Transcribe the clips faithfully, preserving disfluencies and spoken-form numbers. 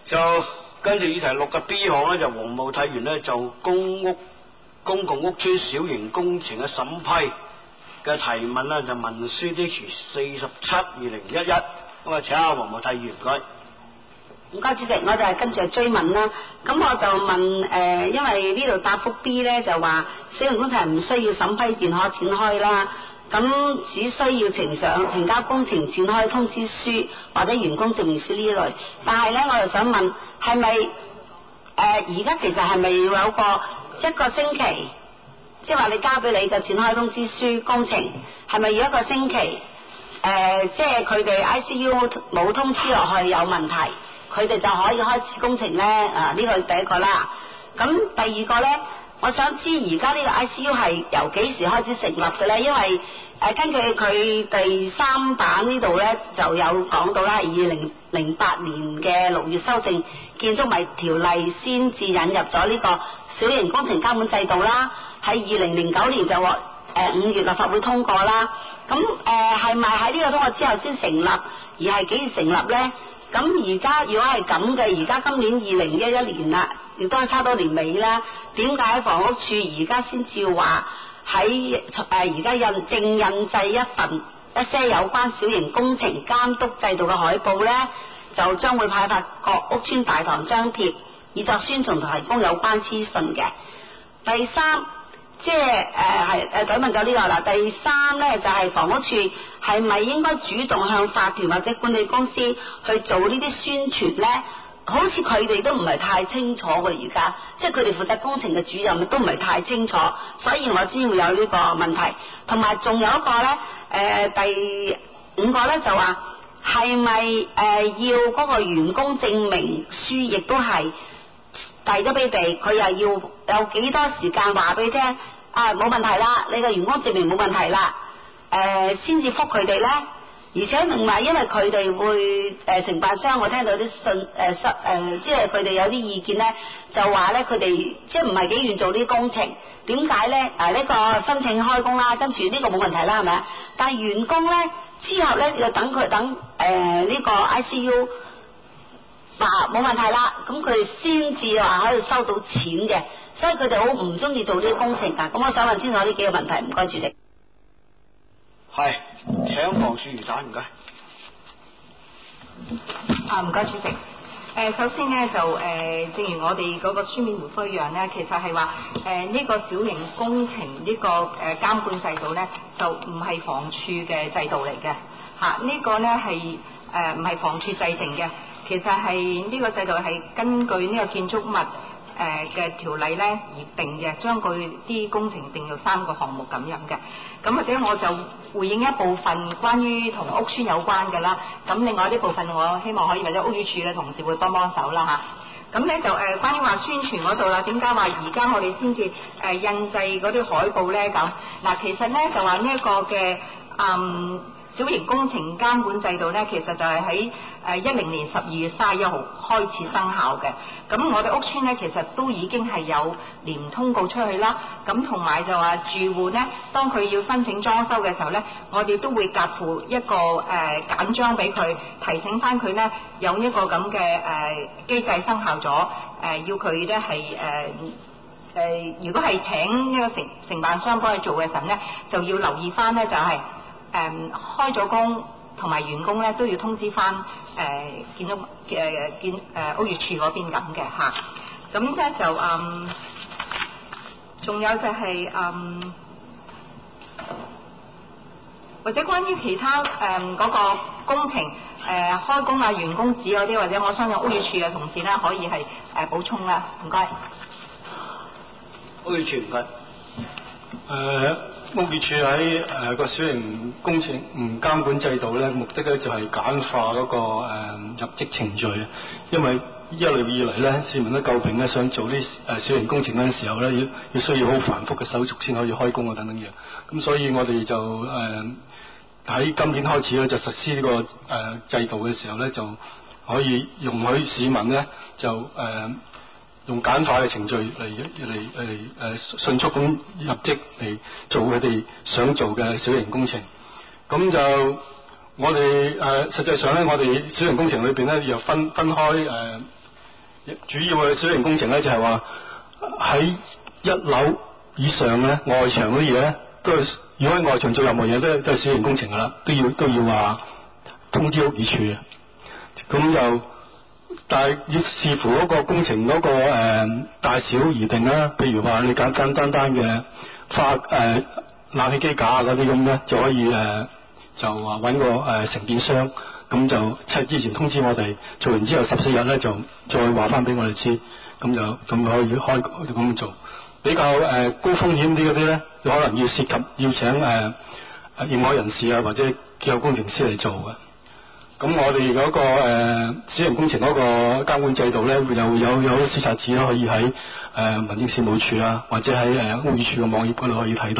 就跟住議題六嘅 B 項咧，就黃務睇完咧，就公屋公共屋邨小型工程嘅審批嘅提問啦，就文書 H 四十七二零一一，咁啊請阿黃務睇完唔該。 唔該主席，我就係跟住追問啦。咁我就問誒、呃，因為呢度答覆 B 咧就話小型工程係唔需要審批便可展開啦，咁只需要呈上呈交工程展開通知書或者員工證明書呢類。但係咧，我又想問係咪誒而家其實係咪有個一個星期，即係話你交俾你嘅展開通知書工程係咪要一個星期？誒、呃，即係佢哋 I C U 冇通知落去有問題，佢哋就可以開始工程呢？啊，呢個第一個啦。咁第二個呢，我想知而家呢個 I C U 係由幾時開始成立嘅呢？因為誒、呃、根據佢第三版呢度呢，就有講到啦，二零零八年嘅六月修正建築物條例先至引入咗呢個小型工程監管制度啦。喺二零零九年就獲誒五月立法會通過啦。咁誒係咪喺呢個通過之後先成立，而係幾時成立呢？咁而家如果係咁嘅，而家今年二零一一年啦，亦都係差多年尾啦。點解房屋署而家先至話喺誒而家印正印製一份一些有關小型工程監督制度嘅海報呢？就將會派發各屋邨大堂張貼，以作宣傳同提供有關資訊嘅。第三，即係誒係誒想問咗呢個啦。第三呢，就係、是、房屋署係咪應該主動向法團或者管理公司去做呢啲宣傳呢？好似佢哋都唔係太清楚嘅，而家即係佢哋負責工程嘅主任都唔係太清楚，所以我先會有呢個問題。同埋仲有一個呢，誒、呃、第五個呢，就話係咪誒要嗰個員工證明書亦都係遞咗俾你，佢又要有幾多時間話俾你聽啊？冇問題啦，你個員工證明冇問題啦，誒先至覆佢哋呢。而且另外因為佢哋會誒、呃、承辦商，我聽到啲信誒失誒，即係佢哋有啲意見呢，就話呢，佢哋即係唔係幾願做呢啲工程。點解呢？誒、啊、呢、呢個申請開工啦，跟住呢個冇問題啦，係咪啊？但係員工呢，之後呢，就等佢等誒呢、呃呢個 I C U 話冇問題啦，咁佢哋先至話可以收到錢嘅，所以佢哋好唔中意做呢啲工程㗎。咁我想問清楚呢幾個問題，唔該主席。 係，請房署余生唔該。 啊，唔該主席。誒、呃，首先呢，就誒、呃，正如我哋嗰個書面回覆一樣呢，其實係話誒呢個小型工程呢、這個誒、呃、監管制度呢，就唔係房署嘅制度嚟嘅嚇。呢、啊這個呢係誒唔係房署制定嘅，其實係呢個制度係根據呢個建築物誒嘅、呃、條例咧而定嘅，將佢啲工程定到三個項目咁樣嘅。咁或者我就回應一部分關於同屋邨有關嘅啦。咁另外呢部分我希望可以或者屋宇署嘅同事會幫幫手啦嚇。咁咧就誒、呃、關於話宣傳嗰度啦，點解話而家我哋先至誒印製嗰啲海報咧咁？嗱，其實咧就話呢一個嘅嗯。小型工程監管制度呢，其實就係喺誒一零年十二月三十一號開始生效嘅。咁我哋屋邨呢，其實都已經係有連通告出去啦。咁同埋就話住戶呢，當佢要申請裝修嘅時候呢，我哋都會夾附一個誒、呃、簡章俾佢，提醒翻佢呢，有一個咁嘅誒機制生效咗。誒、呃、要佢呢係誒誒，如果係請一個承承辦商幫佢做嘅時候呢，就要留意翻呢，就係、是。誒、嗯、開咗工同埋員工咧都要通知翻誒、呃、建築嘅建誒屋宇署嗰邊咁嘅嚇，咁咧就嗯，仲有就係、是、嗯，或者關於其他誒嗰、嗯那個工程誒、呃、開工啊員工紙嗰啲，或者我相信屋宇署嘅同事咧可以係誒、呃、補充啦，唔該。 屋宇署唔該。誒、 呃。屋宇署喺誒個小型工程唔監管制度咧，目的咧就係簡化嗰、那個誒、呃、入職程序。因為一路以嚟咧，市民都詬病咧，想做啲誒小型工程嗰陣時候咧，要要需要好繁複嘅手續先可以開工啊等等嘢。咁所以我哋就誒喺、呃、今年開始咧就實施呢、這個誒、呃、制度嘅時候咧，就可以容許市民咧就誒。呃用簡化嘅程序嚟嚟嚟誒迅速咁入職嚟做佢哋想做嘅小型工程。咁就我哋誒、呃、實際上咧，我哋小型工程裏邊咧又分分開誒、呃、 主要嘅小型工程咧就係話喺一樓以上咧外牆嗰啲嘢咧都係，如果喺外牆做任何嘢都係都係小型工程噶啦，都要都要話通知屋宇署嘅。咁就但係要視乎嗰個工程嗰、嗰個誒、呃、大小而定啦。譬如話你簡簡單單嘅花誒、呃、冷氣機架啊嗰啲咁咧，就可以誒、呃、就話揾個誒承建商，咁就即之前通知我哋，做完之後十四日咧就再話翻俾我哋知，咁就咁可以開咁做。比較誒、呃、高風險啲嗰啲咧，可能要涉及要請誒、呃、認可人士啊或者結構工程師嚟做嘅。咁我哋嗰、那個誒、呃、小型工程嗰個監管制度咧，會有有有啲註冊紙啦，可以喺誒、呃、民政事務處啊，或者喺誒、呃、屋宇署嘅網頁嗰度可以睇到。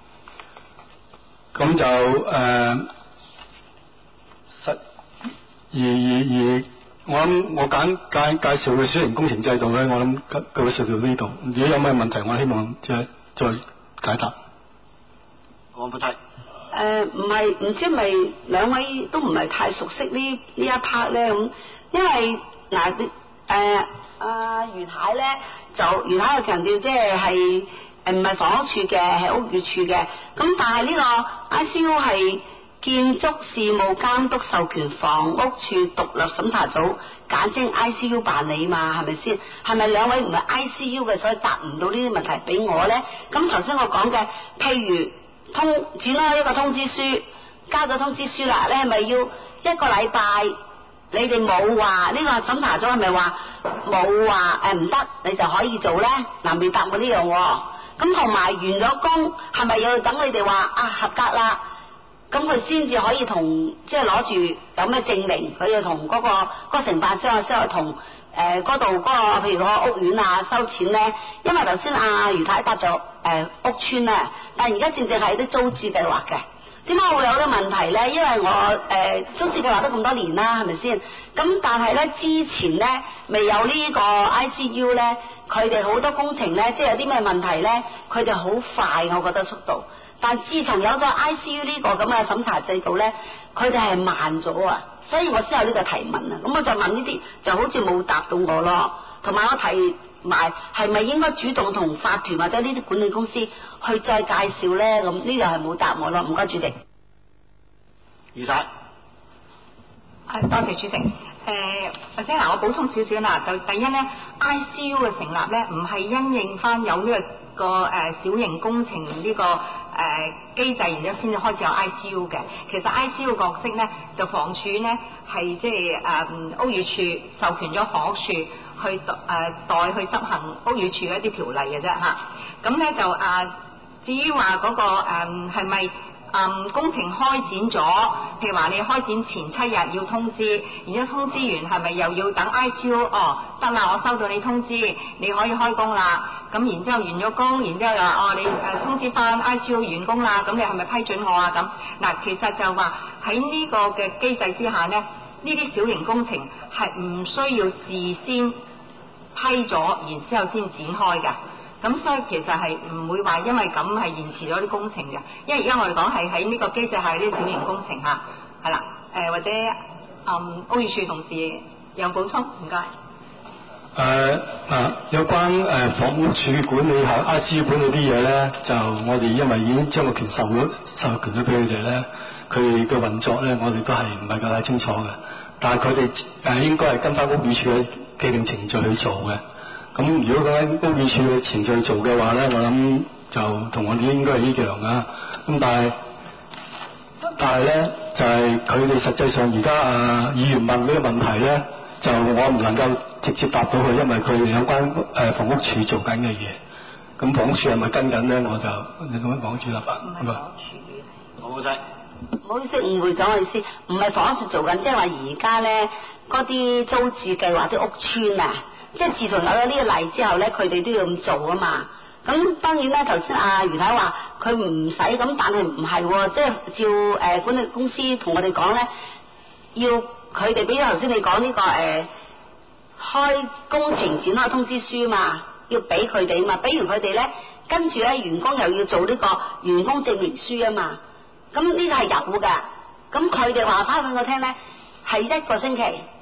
咁就誒、呃、實而而而我諗我簡介介紹嘅小型工程制度咧，我諗佢會涉到呢度。如果有咩問題，我希望即係再解答。 我冇睇。 誒唔係唔知咪兩位都唔係太熟悉呢呢一 part 咧咁，因為嗱誒阿余太咧就余太又強調即係係誒唔係房屋處嘅係屋宇署嘅，咁但係呢個 I C U 係建築事務監督授權房屋處獨立審查組，簡稱 I C U 辦理嘛，係咪先？係咪兩位唔係 I C U 嘅，所以答唔到呢啲問題俾我咧？咁頭先我講嘅譬如。通展開一個通知書，交咗通知書啦，你係咪要一個禮拜？你哋冇話呢個審查組係咪話冇話誒唔得，你就可以做咧？嗱，未答過呢樣喎。咁同埋完咗工，係咪要等你哋話啊合格啦？咁佢先至可以同即係攞住有咩證明，佢要同嗰、嗰個嗰個承辦商啊，先去同誒嗰度嗰個譬如個屋苑啊收錢咧。因為頭先阿余太答咗誒、呃、屋邨咧，但係而家正正係啲租置計劃嘅。點解會有啲問題咧？因為我誒、呃、租置計劃都咁多年啦，係咪先？咁但係咧之前咧未有呢個 I C U 咧，佢哋好多工程咧，即係有啲咩問題咧，佢哋好快，我覺得速度。但自從有咗 I C U 呢個咁嘅審查制度咧，佢哋係慢咗啊，所以我先有呢個提問啊。咁我就問呢啲，就好似冇答到我咯。同埋我提埋係咪應該主動同法團或者呢啲管理公司去再介紹咧？咁呢個係冇答我咯。唔該主席。 余太。 係多謝主席。誒或者嗱，我補充少少啦。就第一咧 ，I C U 嘅成立咧，唔係因應翻有呢、這個個誒、呃、小型工程呢、這個誒、呃、機制，然之後先至開始有 I C U 嘅。其實 I C U 角色咧，就房署咧係即係誒屋宇署授權咗房屋署去誒、呃、代去執行屋宇署嘅一啲條例嘅啫嚇。咁、啊、咧就啊、呃，至於話嗰、那個誒係咪？嗯，工程開展咗，譬如話你開展前七日要通知，然之後通知完係咪又要等 I C U？ 哦，得啦，我收到你通知，你可以開工啦。咁然之後完咗工，然之後又話哦，你誒通知翻 I C U 完工啦，咁你係咪批准我啊？咁嗱，其實就話喺呢個嘅機制之下呢，呢啲小型工程係唔需要事先批咗，然之後先展開㗎。咁所以其實係唔會話因為咁係延遲咗啲工程嘅，因為而家我哋講係喺呢個機制下啲小型工程嚇，係啦，誒、呃、或者嗯屋宇署同事有補充，唔該。誒啊、呃，有關誒、呃、房屋署管理下 I C U 管理啲嘢咧，就我哋因為已經將個權授咗授權咗俾佢哋咧，佢哋嘅運作咧，我哋都係唔係夠太清楚嘅，但係佢哋誒應該係跟翻屋宇署嘅既定程序去做嘅。咁如果講緊屋宇署嘅程序做嘅話咧，我諗就同我哋應該係一樣啊。咁但係但係咧就係佢哋實際上而家啊議員問呢個問題咧，就我唔能夠直接答到佢，因為佢哋有關誒、呃、房屋署做緊嘅嘢。咁房屋署係咪跟緊咧？我就你講緊房屋署立法。唔係房屋署。 好嘅。 唔好意思，誤會咗我意思，唔係房屋署做緊，即係話而家咧嗰啲租置計劃啲屋邨啊。即係自從有咗呢個例之後咧，佢哋都要咁做啊嘛。咁當然咧，頭先阿余太話佢唔使咁，但係唔係，即係照誒、呃、管理公司同我哋講咧，要佢哋俾咗頭先你講呢、這個誒、呃、開工程展開通知書嘛，要俾佢哋啊嘛。俾完佢哋咧，跟住咧員工又要做呢個員工證明書啊嘛。咁呢個係有㗎。咁佢哋話翻俾我聽咧，係一個星期。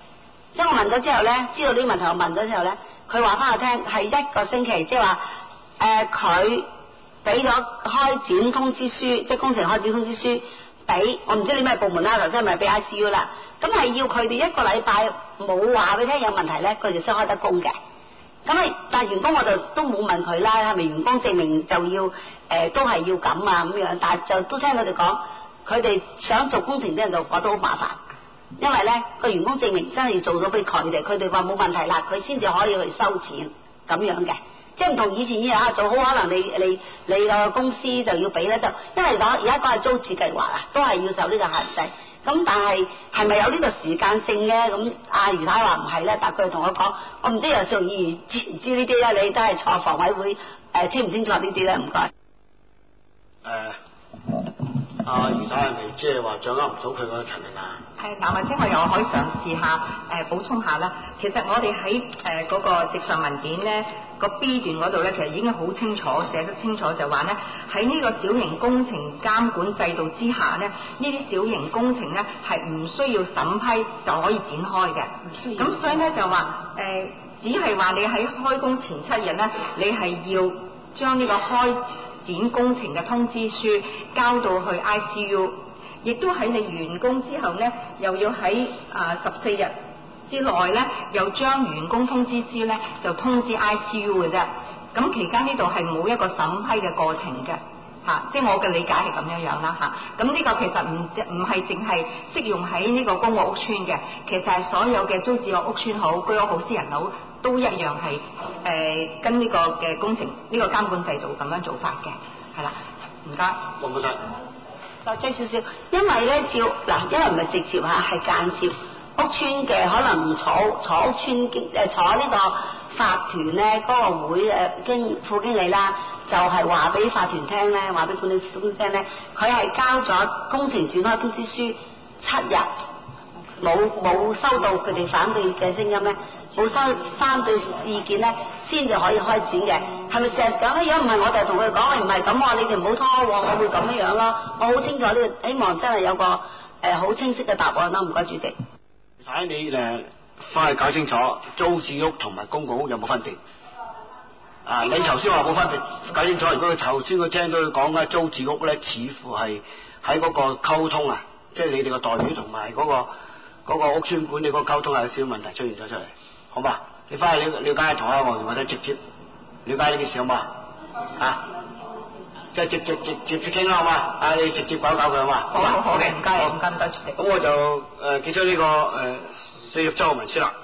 即係我問咗之後咧，知道呢個問題我問咗之後咧，佢話翻我聽係一個星期，即係話誒佢俾咗開展通知書，即係工程開展通知書俾我唔知你咩部門啦，頭先係咪俾 I C U 啦？咁係要佢哋一個禮拜冇話俾你聽有問題咧，佢就先開得工嘅。咁啊，但係員工我就都冇問佢啦，係咪員工證明就要誒、呃、都係要咁啊咁樣？但係就都聽佢哋講，佢哋想做工程啲人就覺得好麻煩，因為咧個員工證明真係要做咗俾佢哋，佢哋話冇問題啦，佢先至可以去收錢咁樣嘅，即係唔同以前一樣啊，做好可能你你你個公司就要俾咧，就因為講而家講係租置計劃啊，都係要受呢個限制。咁但係係咪有呢個時間性咧？咁阿余太話唔係咧，但係佢同我講，我唔知楊少議員知唔知呢啲咧？你都係坐房委會誒、呃，清唔清楚呢啲咧？唔該。誒、 呃，阿余太係咪即係話掌握唔到佢個陳明啊？ 係嗱，或者我又可以嘗試下誒、呃、補充下啦。其實我哋喺誒嗰個直上文件咧，個 B 段嗰度咧，其實已經好清楚寫得清楚，就話咧喺呢個小型工程監管制度之下咧，呢啲小型工程咧係唔需要審批就可以展開嘅。唔需要。咁所以咧就話誒、呃，只係話你喺開工前七日咧，你係要將呢個開展工程嘅通知書交到去 I C U。亦都喺你完工之後咧，又要喺啊十四日之內咧，又將員工通知書咧就通知 I C U 嘅啫。咁期間呢度係冇一個審批嘅過程嘅，嚇、啊，即係我嘅理解係咁樣樣啦嚇。咁、啊、呢個其實唔唔係淨係適用喺呢個公務屋邨嘅，其實係所有嘅租置屋邨好、居屋好、私人樓都一樣係誒、呃、跟呢個嘅工程呢、呢個監管制度咁樣做法嘅，係啦，唔該。 冇問題。 就追少少，因為咧照嗱，因為唔係直接嚇，係間接屋邨嘅，可能唔坐坐屋邨經誒坐呢個法團咧，嗰、那個會誒經副經理啦，就係話俾法團聽咧，話俾管理公司聽咧，佢係交咗工程展開通知書七日，冇冇收到佢哋反對嘅聲音咧，冇收反對意見咧，先至可以開展嘅。係咪成日講咧？如果唔係，我就同佢哋講，你唔係咁喎，你哋唔好拖喎，我會咁樣樣咯。我好清楚呢、這個，希望真係有個誒好、呃、清晰嘅答案啦。唔該，主席。 睇你誒翻去搞清楚，租置屋同埋公共屋有冇分別？啊，你頭先話冇分別，搞清楚。如果佢頭先佢聽到佢講嘅租置屋咧，似乎係喺嗰個溝通啊，即係你哋個代表同埋嗰個嗰、那個屋邨管理嗰個溝通係有少少問題出現咗出嚟，好嘛？你翻去了了解下同阿黃或者直接。了解呢件事好嘛？啊，即係直接直接傾啦，好嘛？啊，你直接搞搞佢好嘛？ 好好好嘅，唔該，唔該唔該，主席。 咁我就誒結束呢個誒四十週嘅文書啦。